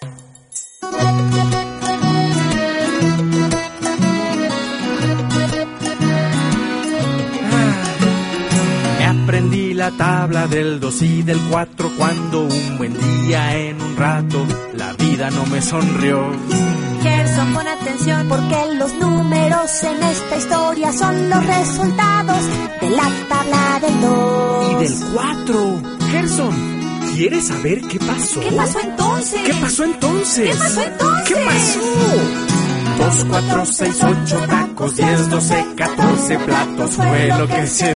Aprendí la tabla del 2 y del 4 cuando un buen día en un rato la vida no me sonrió. Gerson, pon atención porque los números en esta historia son los resultados de la tabla del 2 y del 4. Gerson, ¿quieres saber qué pasó? ¿Qué pasó entonces? ¿Qué pasó entonces? ¿Qué pasó entonces? ¿Qué pasó? 2, 4, 6, 8 tacos, 10, 12, 14 platos fue lo que se